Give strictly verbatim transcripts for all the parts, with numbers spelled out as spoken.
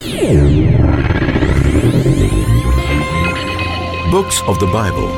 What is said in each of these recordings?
Books of the Bible.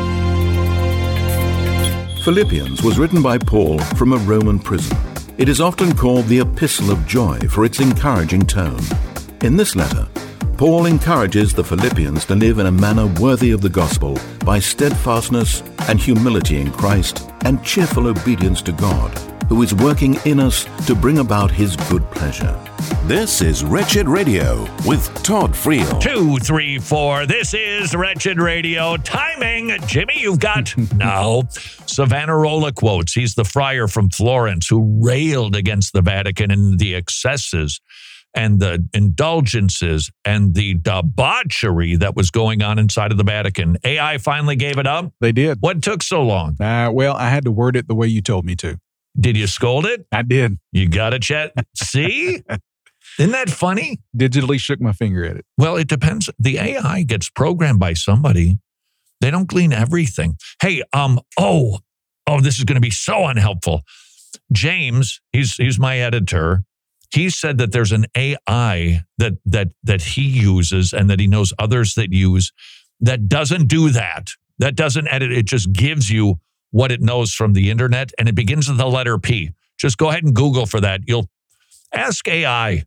Philippians was written by Paul from a Roman prison. It is often called the Epistle of Joy for its encouraging tone. In this letter, Paul encourages the Philippians to live in a manner worthy of the gospel by steadfastness and humility in Christ and cheerful obedience to God, who is working in us to bring about his good pleasure. This is Wretched Radio with Todd Friel. Two, three, four. This is Wretched Radio. Timing. Jimmy, you've got now Savonarola quotes. He's the friar from Florence who railed against the Vatican and the excesses and the indulgences and the debauchery that was going on inside of the Vatican. A I finally gave it up? They did. What took so long? Uh, well, I had to word it the way you told me to. Did you scold it? I did. You got it, Chet. See? Isn't that funny? Digitally shook my finger at it. Well, it depends. The A I gets programmed by somebody. They don't glean everything. Hey, um, oh, oh, this is going to be so unhelpful. James, he's he's my editor. He said that there's an A I that that that he uses and that he knows others that use that doesn't do that. That doesn't edit. It just gives you what it knows from the internet, and it begins with the letter P. Just go ahead and Google for that. You'll ask A I.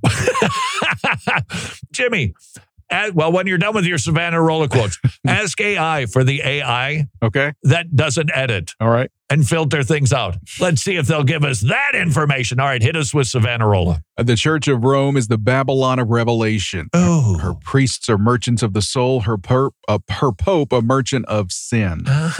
Jimmy, as, well, when you're done with your Savonarola quotes, ask A I for the A I Okay. that doesn't edit All right. and filter things out. Let's see if they'll give us that information. All right, hit us with Savonarola. The Church of Rome is the Babylon of Revelation. Oh. Her priests are merchants of the soul. Her, per, uh, her pope a merchant of sin.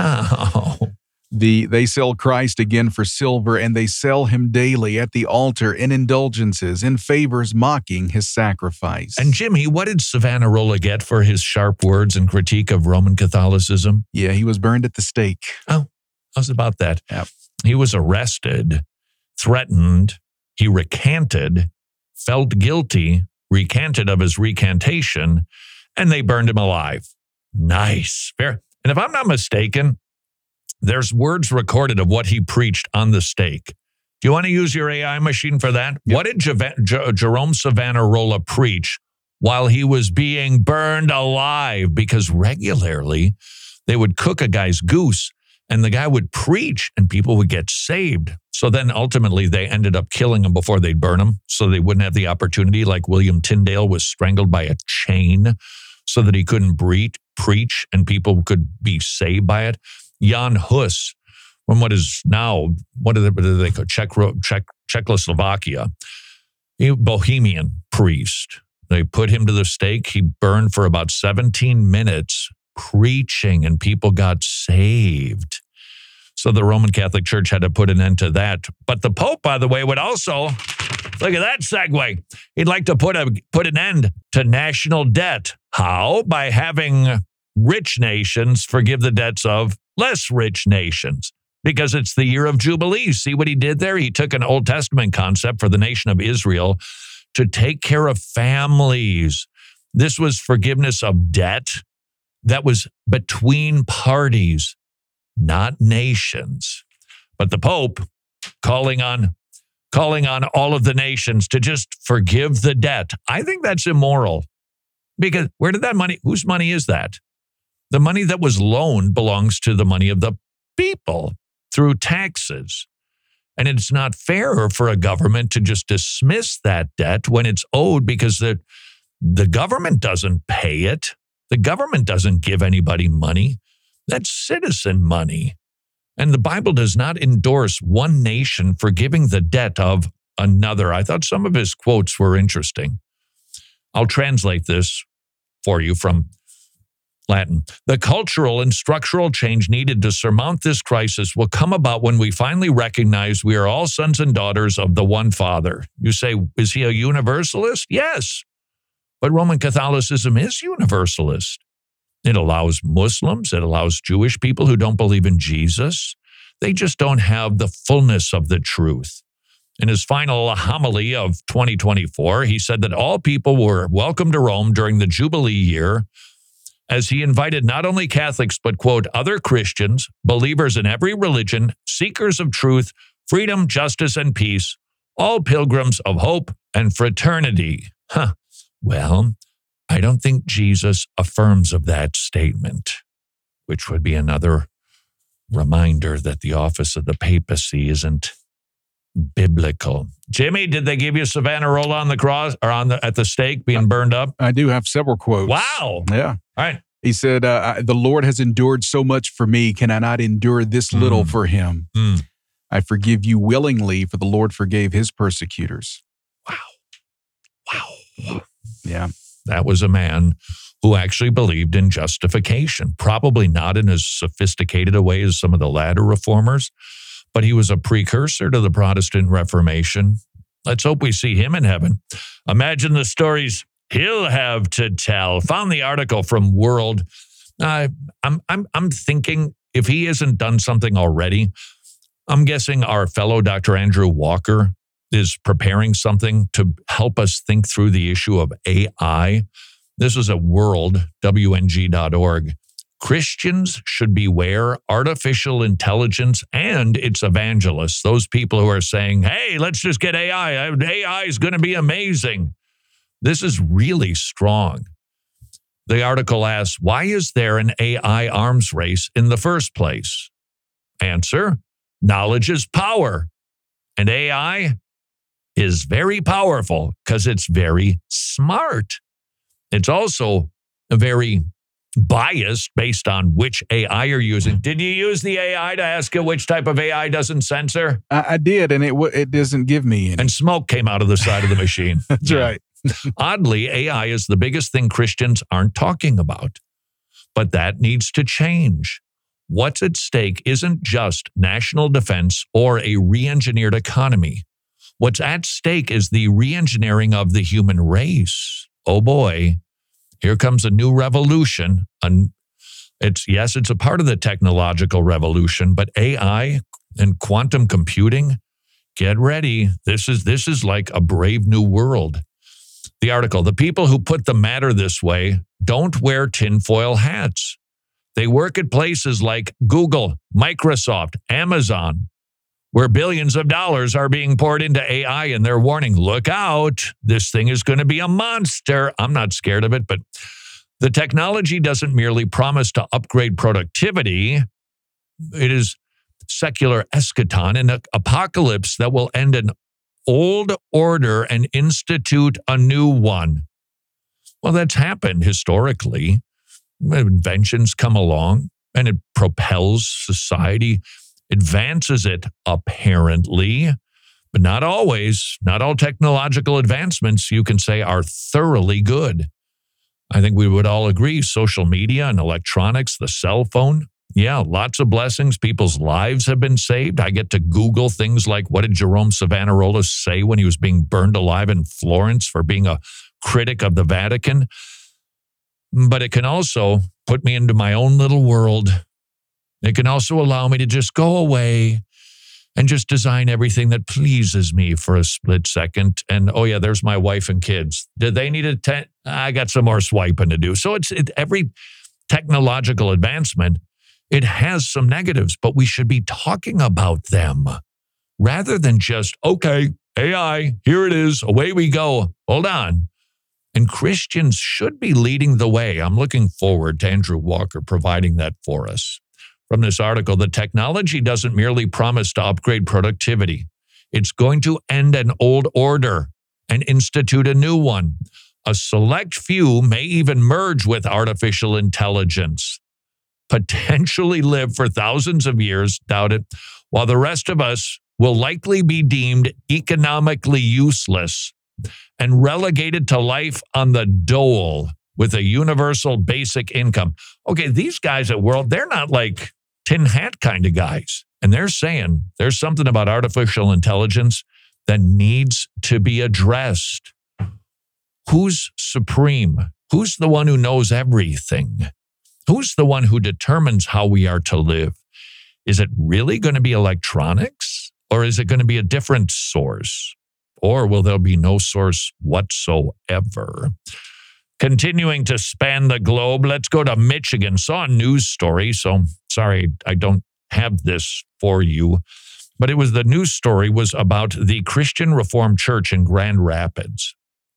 Oh. The They sell Christ again for silver, and they sell him daily at the altar in indulgences, in favors, mocking his sacrifice. And Jimmy, what did Savonarola get for his sharp words and critique of Roman Catholicism? Yeah, he was burned at the stake. Oh, how's about that? Yep. He was arrested, threatened, he recanted, felt guilty, recanted of his recantation, and they burned him alive. Nice. Fair. And if I'm not mistaken, there's words recorded of what he preached on the stake. Do you want to use your A I machine for that? Yep. What did J- J- Jerome Savonarola preach while he was being burned alive? Because regularly they would cook a guy's goose and the guy would preach and people would get saved. So then ultimately they ended up killing him before they'd burn him so they wouldn't have the opportunity, like William Tyndale was strangled by a chain so that he couldn't breathe, preach and people could be saved by it. Jan Hus, from what is now, what do they, what do they call Czech, Czech, Czechoslovakia, he, Bohemian priest. They put him to the stake. He burned for about seventeen minutes preaching and people got saved. So the Roman Catholic Church had to put an end to that. But the Pope, by the way, would also, look at that segue, he'd like to put a put an end to national debt. How? By having rich nations forgive the debts of less rich nations, because it's the year of Jubilee. See what he did there? He took an Old Testament concept for the nation of Israel to take care of families. This was forgiveness of debt that was between parties, not nations. But the Pope calling on, calling on all of the nations to just forgive the debt. I think that's immoral, because where did that money, whose money is that? The money that was loaned belongs to the money of the people through taxes. And it's not fair for a government to just dismiss that debt when it's owed because the, the government doesn't pay it. The government doesn't give anybody money. That's citizen money. And the Bible does not endorse one nation forgiving the debt of another. I thought some of his quotes were interesting. I'll translate this for you from Latin. The cultural and structural change needed to surmount this crisis will come about when we finally recognize we are all sons and daughters of the one Father. You say, is he a universalist? Yes. But Roman Catholicism is universalist. It allows Muslims, it allows Jewish people who don't believe in Jesus. They just don't have the fullness of the truth. In his final homily of twenty twenty-four, he said that all people were welcome to Rome during the Jubilee year, as he invited not only Catholics, but, quote, other Christians, believers in every religion, seekers of truth, freedom, justice, and peace, all pilgrims of hope and fraternity. Huh. Well, I don't think Jesus affirms of that statement, which would be another reminder that the office of the papacy isn't biblical. Jimmy, did they give you Savonarola on the cross or on the at the stake being burned up? I do have several quotes. Wow. Yeah. All right. He said, uh, the Lord has endured so much for me. Can I not endure this little Mm. for him? Mm. I forgive you willingly, for the Lord forgave his persecutors. Wow. Wow. Yeah. That was a man who actually believed in justification, probably not in as sophisticated a way as some of the latter reformers, but he was a precursor to the Protestant Reformation. Let's hope we see him in heaven. Imagine the stories he'll have to tell. Found the article from World. Uh, I'm, I'm, I'm thinking if he hasn't done something already, I'm guessing our fellow Doctor Andrew Walker is preparing something to help us think through the issue of A I. This is a World, W N G dot org. Christians should beware artificial intelligence and its evangelists, those people who are saying, hey, let's just get A I. A I is going to be amazing. This is really strong. The article asks, why is there an A I arms race in the first place? Answer, knowledge is power. And A I is very powerful because it's very smart. It's also very biased based on which A I you're using. Did you use the A I to ask it which type of A I doesn't censor? I, I did, and it w- it doesn't give me any. And smoke came out of the side of the machine. That's right. Oddly, A I is the biggest thing Christians aren't talking about. But that needs to change. What's at stake isn't just national defense or a re-engineered economy. What's at stake is the re-engineering of the human race. Oh boy, here comes a new revolution. And it's yes, it's a part of the technological revolution, but A I and quantum computing, get ready. This is this is like a brave new world. The article, the people who put the matter this way don't wear tinfoil hats. They work at places like Google, Microsoft, Amazon, where billions of dollars are being poured into A I, and they're warning, look out, this thing is going to be a monster. I'm not scared of it, but the technology doesn't merely promise to upgrade productivity. It is secular eschaton, an apocalypse that will end an old order and institute a new one. Well, that's happened historically. Inventions come along and it propels society, advances it apparently, but not always. Not all technological advancements you can say are thoroughly good. I think we would all agree social media and electronics, the cell phone, yeah, lots of blessings. People's lives have been saved. I get to Google things like, what did Jerome Savonarola say when he was being burned alive in Florence for being a critic of the Vatican? But it can also put me into my own little world. It can also allow me to just go away and just design everything that pleases me for a split second. And, oh, yeah, there's my wife and kids. Did they need a tent? I got some more swiping to do. So it's it, every technological advancement, it has some negatives, but we should be talking about them rather than just, okay, A I, here it is, away we go. Hold on. And Christians should be leading the way. I'm looking forward to Andrew Walker providing that for us. From this article, the technology doesn't merely promise to upgrade productivity. It's going to end an old order and institute a new one. A select few may even merge with artificial intelligence, potentially live for thousands of years, doubt it, while the rest of us will likely be deemed economically useless and relegated to life on the dole with a universal basic income. Okay, these guys at World, they're not like tin hat kind of guys. And they're saying there's something about artificial intelligence that needs to be addressed. Who's supreme? Who's the one who knows everything? Who's the one who determines how we are to live? Is it really going to be electronics? Or is it going to be a different source? Or will there be no source whatsoever? Continuing to span the globe, let's go to Michigan. Saw a news story, so sorry, I don't have this for you. But it was the news story was about the Christian Reformed Church in Grand Rapids.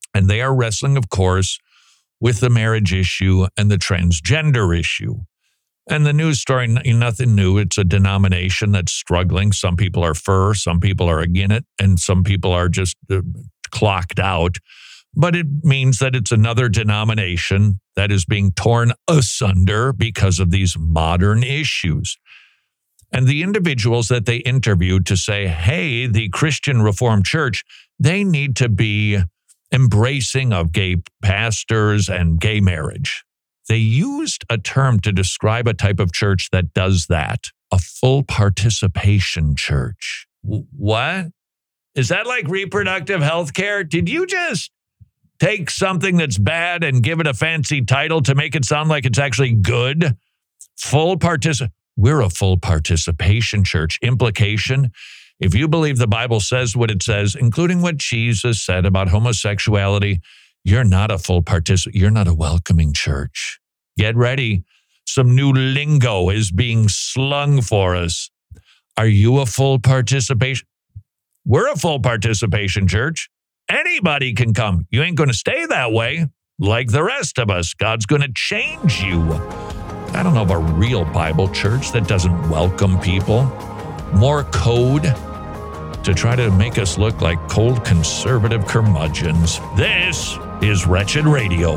And they are wrestling, of course, with the marriage issue and the transgender issue. And the news story, nothing new. It's a denomination that's struggling. Some people are for, some people are against it, and some people are just uh, clocked out. But it means that it's another denomination that is being torn asunder because of these modern issues. And the individuals that they interviewed to say, hey, the Christian Reformed Church, they need to be embracing of gay pastors and gay marriage. They used a term to describe a type of church that does that, a full participation church. W- what? Is that like reproductive health care? Did you just take something that's bad and give it a fancy title to make it sound like it's actually good? Full participation. We're a full participation church. Implication, if you believe the Bible says what it says, including what Jesus said about homosexuality, you're not a full participant. You're not a welcoming church. Get ready. Some new lingo is being slung for us. Are you a full participation? We're a full participation church. Anybody can come. You ain't going to stay that way like the rest of us. God's going to change you. I don't know of a real Bible church that doesn't welcome people. More code to try to make us look like cold conservative curmudgeons. This is Wretched Radio.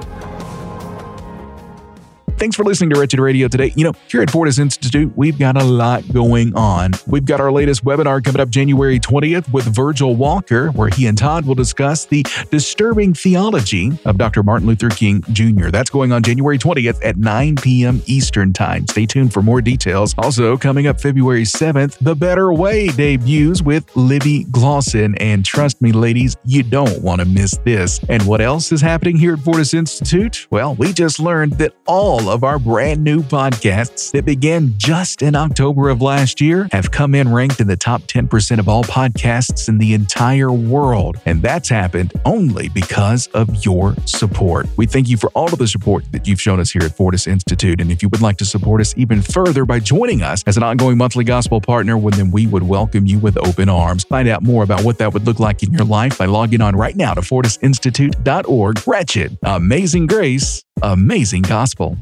Thanks for listening to Wretched Radio today. You know, here at Fortis Institute, we've got a lot going on. We've got our latest webinar coming up January twentieth with Virgil Walker, where he and Todd will discuss the disturbing theology of Doctor Martin Luther King Junior That's going on January twentieth at nine p.m. Eastern Time. Stay tuned for more details. Also, coming up February seventh, The Better Way debuts with Libby Glosson. And trust me, ladies, you don't want to miss this. And what else is happening here at Fortis Institute? Well, we just learned that all of our brand new podcasts that began just in October of last year have come in ranked in the top ten percent of all podcasts in the entire world. And that's happened only because of your support. We thank you for all of the support that you've shown us here at Fortis Institute. And if you would like to support us even further by joining us as an ongoing monthly gospel partner, well, then we would welcome you with open arms. Find out more about what that would look like in your life by logging on right now to fortis institute dot org. Wretched, amazing grace, amazing gospel.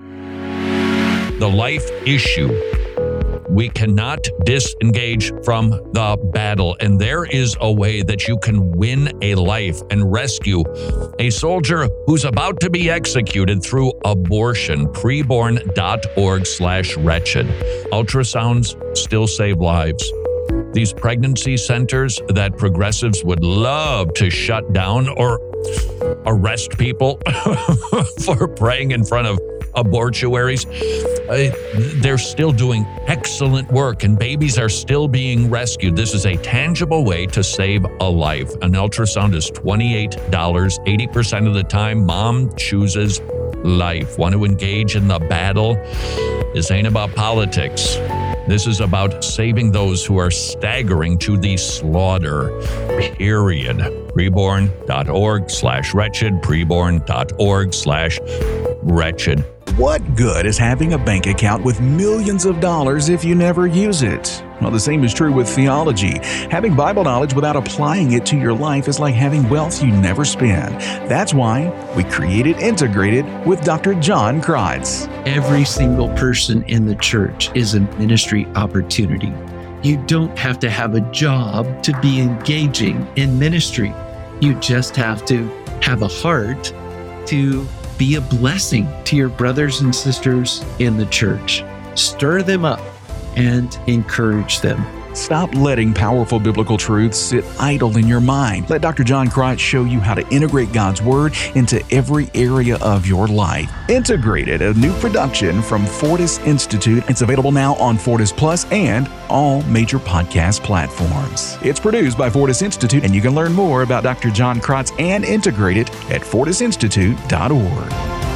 The life issue. We cannot disengage from the battle, and there is a way that you can win a life and rescue a soldier who's about to be executed through abortion. preborn.org slash wretched. Ultrasounds still save lives. These pregnancy centers that progressives would love to shut down or arrest people for praying in front of abortuaries, uh, they're still doing excellent work, and babies are still being rescued. This is a tangible way to save a life. An ultrasound is twenty-eight dollars. eighty percent of the time, mom chooses life. Want to engage in the battle? This ain't about politics. This is about saving those who are staggering to the slaughter, period. preborn.org slash wretched, preborn.org slash wretched. What good is having a bank account with millions of dollars if you never use it? Well, the same is true with theology. Having Bible knowledge without applying it to your life is like having wealth you never spend. That's why we created Integrated with Doctor John Kreitz. Every single person in the church is a ministry opportunity. You don't have to have a job to be engaging in ministry. You just have to have a heart to be a blessing to your brothers and sisters in the church. Stir them up and encourage them. Stop letting powerful biblical truths sit idle in your mind. Let Doctor John Kreitz show you how to integrate God's Word into every area of your life. Integrated, a new production from Fortis Institute. It's available now on Fortis Plus and all major podcast platforms. It's produced by Fortis Institute, and you can learn more about Doctor John Kreitz and Integrated at fortis institute dot org.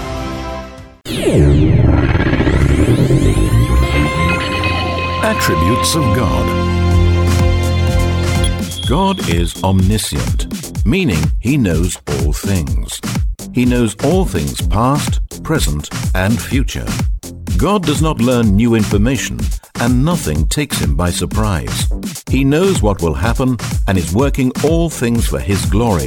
Attributes of God. God is omniscient, meaning He knows all things. He knows all things past, present, and future. God does not learn new information, and nothing takes Him by surprise. He knows what will happen and is working all things for His glory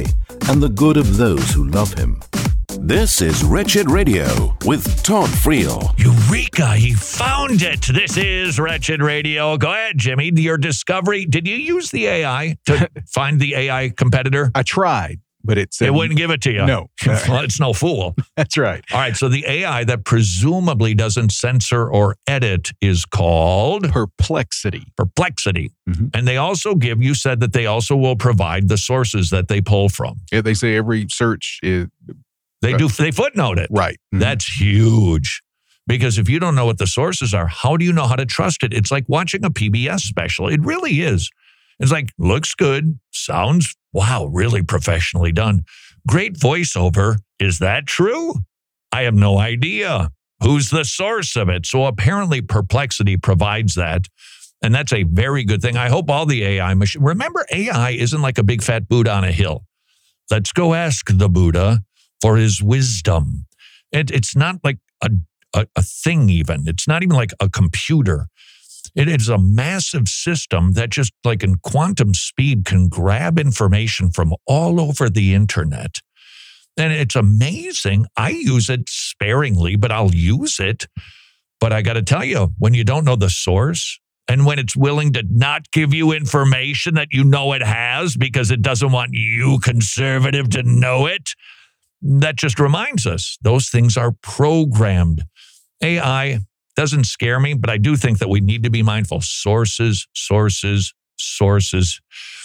and the good of those who love him. This is Wretched Radio with Todd Friel. Eureka, he found it. This is Wretched Radio. Go ahead, Jimmy. Your discovery. Did you use the A I to find the A I competitor? I tried, but it said... It wouldn't give it to you. No. Well, it's no fool. That's right. All right, so the A I that presumably doesn't censor or edit is called... Perplexity. Perplexity. Mm-hmm. And they also give, you said that they also will provide the sources that they pull from. Yeah, they say every search is... They do, they footnote it. Right. Mm-hmm. That's huge. Because if you don't know what the sources are, how do you know how to trust it? It's like watching a P B S special. It really is. It's like, looks good, sounds, wow, really professionally done. Great voiceover. Is that true? I have no idea. Who's the source of it? So apparently Perplexity provides that. And that's a very good thing. I hope all the A I machines, remember, A I isn't like a big fat Buddha on a hill. Let's go ask the Buddha for his wisdom. It, it's not like a, a, a thing even. It's not even like a computer. It is a massive system that just like in quantum speed can grab information from all over the internet. And it's amazing. I use it sparingly, but I'll use it. But I got to tell you, when you don't know the source and when it's willing to not give you information that you know it has because it doesn't want you, conservative, to know it, that just reminds us those things are programmed. A I doesn't scare me, but I do think that we need to be mindful. Sources, sources, sources.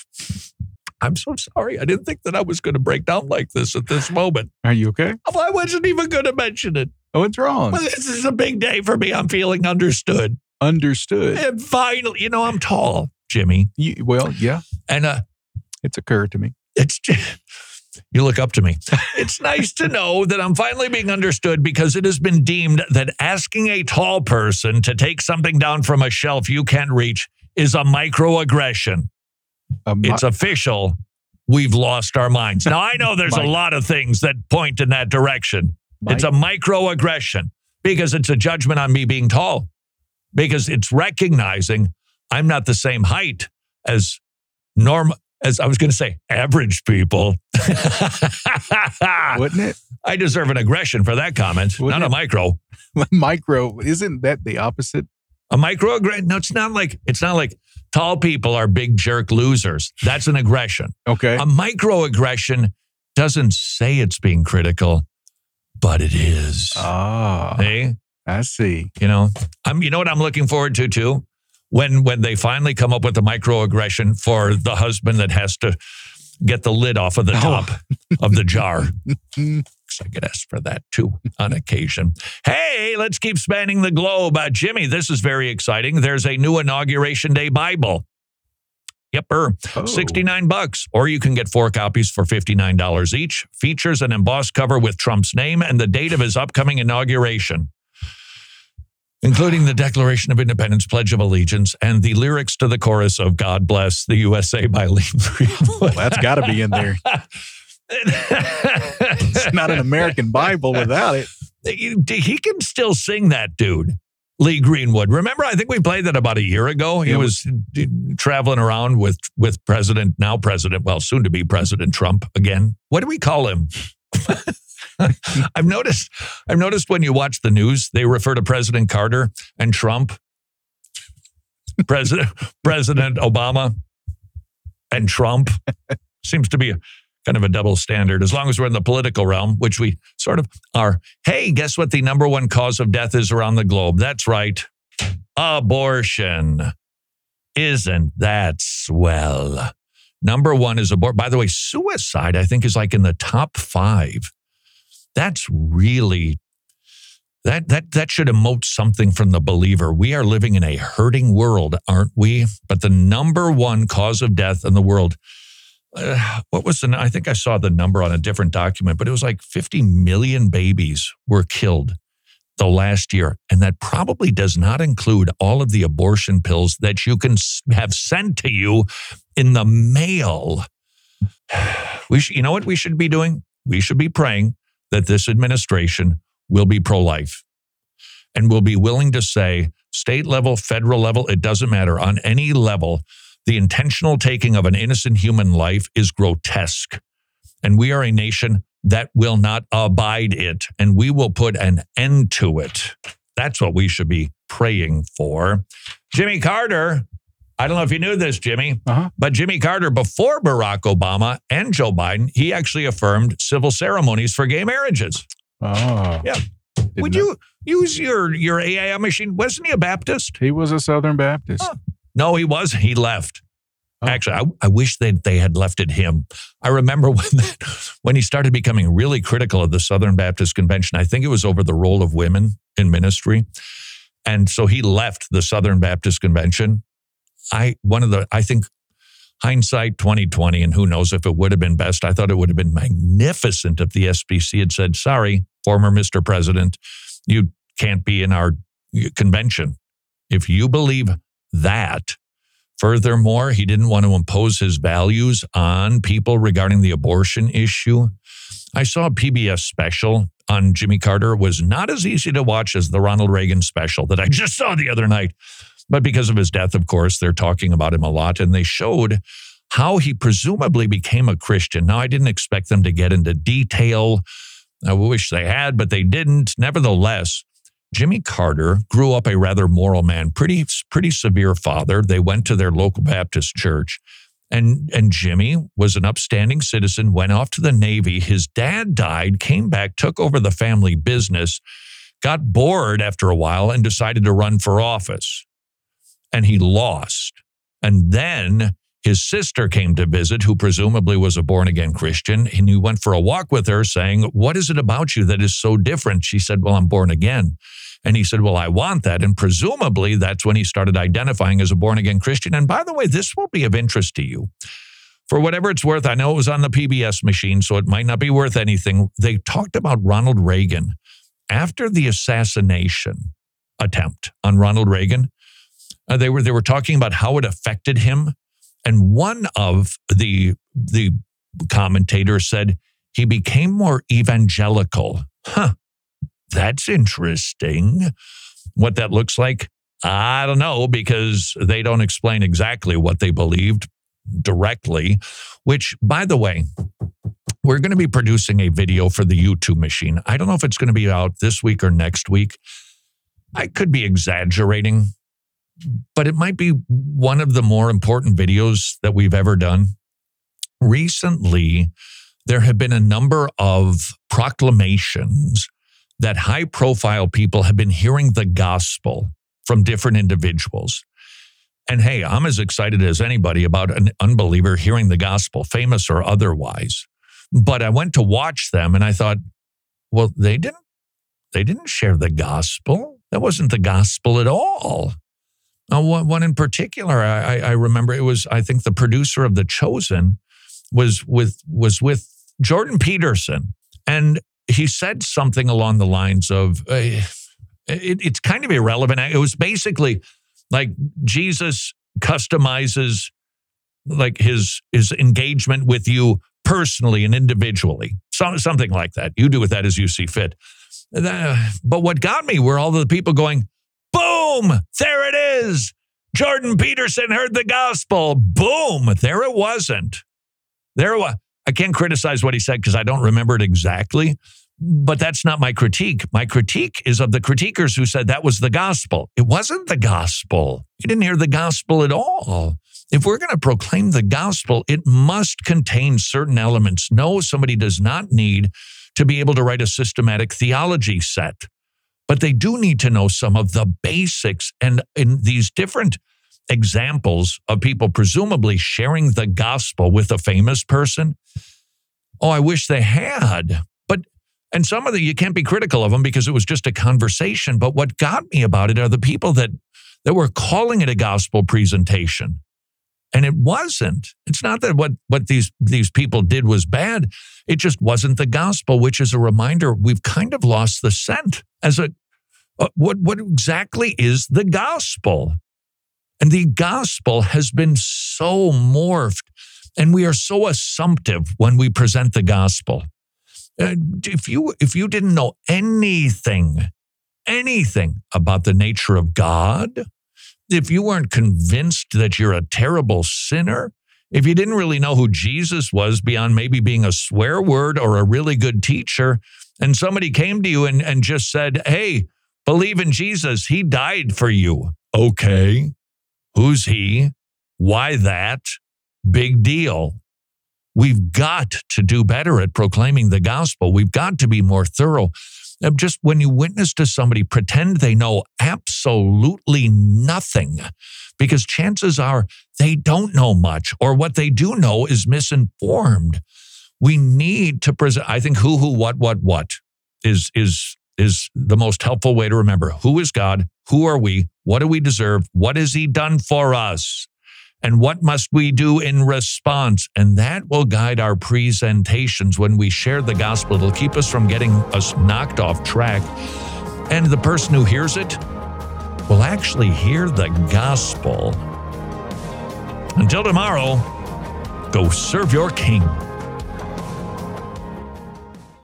I'm so sorry. I didn't think that I was going to break down like this at this moment. Are you okay? I wasn't even going to mention it. Oh, what's wrong? Well, this is a big day for me. I'm feeling understood. Understood. And finally, you know, I'm tall, Jimmy. You, well, yeah. And uh, it's occurred to me. It's just... You look up to me. It's nice to know that I'm finally being understood because it has been deemed that asking a tall person to take something down from a shelf you can't reach is a microaggression. A mi- it's official. We've lost our minds. Now, I know there's a lot of things that point in that direction. Mi- it's a microaggression because it's a judgment on me being tall, because it's recognizing I'm not the same height as normal. As I was going to say, average people. Wouldn't it? I deserve an aggression for that comment, Wouldn't not it? a micro. Micro, isn't that the opposite? A microaggression? No, it's not like it's not like tall people are big jerk losers. That's an aggression. Okay. A microaggression doesn't say it's being critical, but it is. Ah, hey, I see. You know, I'm. You know what I'm looking forward to too. When when they finally come up with a microaggression for the husband that has to get the lid off of the top oh. of the jar. Because I get asked for that too on occasion. Hey, let's keep spanning the globe. Uh, Jimmy, this is very exciting. There's a new Inauguration Day Bible. Yepper, oh. sixty-nine bucks. Or you can get four copies for fifty-nine dollars each. Features an embossed cover with Trump's name and the date of his upcoming inauguration, including the Declaration of Independence, Pledge of Allegiance, and the lyrics to the chorus of God Bless the U S A by Lee Greenwood. Well, that's got to be in there. It's not an American Bible without it. He can still sing that, dude. Lee Greenwood. Remember, I think we played that about a year ago. He yeah, was traveling around with, with President, now President, well, soon to be President Trump again. What do we call him? I've noticed I've noticed when you watch the news, they refer to President Carter and Trump, President President Obama and Trump. Seems to be a, kind of a double standard, as long as we're in the political realm, which we sort of are. Hey, guess what the number one cause of death is around the globe? That's right, abortion. Isn't that swell? Number one is abortion. By the way, suicide, I think, is like in the top five. That's really, that that that should emote something from the believer. We are living in a hurting world, aren't we? But the number one cause of death in the world, uh, what was the, I think I saw the number on a different document, but it was like fifty million babies were killed the last year. And that probably does not include all of the abortion pills that you can have sent to you in the mail. We should, you know what we should be doing? We should be praying that this administration will be pro-life and will be willing to say, state level, federal level, it doesn't matter. On any level, the intentional taking of an innocent human life is grotesque. And we are a nation that will not abide it, and we will put an end to it. That's what we should be praying for. Jimmy Carter, I don't know if you knew this, Jimmy, Uh-huh. but Jimmy Carter, before Barack Obama and Joe Biden, he actually affirmed civil ceremonies for gay marriages. Oh. Yeah. Didn't Would know. you use your, your A I machine? Wasn't he a Baptist? He was a Southern Baptist. Oh. No, he was. He left. Oh. Actually, I, I wish that they had left it him. I remember when that, when he started becoming really critical of the Southern Baptist Convention. I think it was over the role of women in ministry. And so he left the Southern Baptist Convention. I one of the I think hindsight twenty twenty, and who knows if it would have been best. I thought it would have been magnificent if the S B C had said, sorry, former Mister President, you can't be in our convention. If you believe that. Furthermore, he didn't want to impose his values on people regarding the abortion issue. I saw a P B S special on Jimmy Carter. It was not as easy to watch as the Ronald Reagan special that I just saw the other night. But because of his death, of course, they're talking about him a lot. And they showed how he presumably became a Christian. Now, I didn't expect them to get into detail. I wish they had, but they didn't. Nevertheless, Jimmy Carter grew up a rather moral man, pretty pretty severe father. They went to their local Baptist church. And, and Jimmy was an upstanding citizen, went off to the Navy. His dad died, came back, took over the family business, got bored after a while, and decided to run for office. And he lost. And then his sister came to visit, who presumably was a born-again Christian, and he went for a walk with her saying, what is it about you that is so different? She said, well, I'm born again. And he said, well, I want that. And presumably that's when he started identifying as a born-again Christian. And by the way, this will be of interest to you. For whatever it's worth, I know it was on the P B S machine, so it might not be worth anything. They talked about Ronald Reagan. After the assassination attempt on Ronald Reagan, uh, they were they were talking about how it affected him. And one of the, the commentators said he became more evangelical. Huh. That's interesting. What that looks like, I don't know, because they don't explain exactly what they believed directly, which, by the way, we're going to be producing a video for the YouTube machine. I don't know if it's going to be out this week or next week. I could be exaggerating, but it might be one of the more important videos that we've ever done. Recently, there have been a number of proclamations that high-profile people have been hearing the gospel from different individuals. And hey, I'm as excited as anybody about an unbeliever hearing the gospel, famous or otherwise. But I went to watch them and I thought, well, they didn't, they didn't share the gospel. That wasn't the gospel at all. Now, one in particular, I, I remember it was, I think the producer of The Chosen was with, was with Jordan Peterson. And he said something along the lines of, uh, it, it's kind of irrelevant. It was basically like Jesus customizes like his, his engagement with you personally and individually. So, something like that. You do with that as you see fit. Uh, but what got me were all the people going, boom, there it is. Jordan Peterson heard the gospel. Boom, there it wasn't. There it was. I can't criticize what he said because I don't remember it exactly, but that's not my critique. My critique is of the critiquers who said that was the gospel. It wasn't the gospel. You didn't hear the gospel at all. If we're going to proclaim the gospel, it must contain certain elements. No, somebody does not need to be able to write a systematic theology set, but they do need to know some of the basics. And in these different examples of people presumably sharing the gospel with a famous person, oh, I wish they had. But, and some of the, you can't be critical of them because it was just a conversation. But what got me about it are the people that, that were calling it a gospel presentation. And it wasn't. It's not that what, what these, these people did was bad. It just wasn't the gospel, which is a reminder we've kind of lost the scent as a, uh, what, what exactly is the gospel? And the gospel has been so morphed, and we are so assumptive when we present the gospel. Uh, if you if you didn't know anything, anything about the nature of God, if you weren't convinced that you're a terrible sinner, If you didn't really know who Jesus was beyond maybe being a swear word or a really good teacher, and somebody came to you and, and just said, hey, believe in Jesus, he died for you. Okay, who's he? Why that? Big deal. We've got to do better at proclaiming the gospel. We've got to be more thorough. Just when you witness to somebody, pretend they know absolutely nothing, because chances are they don't know much, or what they do know is misinformed. We need to present. I think who, who, what, what, what is is is the most helpful way to remember. Who is God? Who are we? What do we deserve? What has he done for us? And what must we do in response? And that will guide our presentations when we share the gospel. It'll keep us from getting us knocked off track. And the person who hears it will actually hear the gospel. Until tomorrow, go serve your King.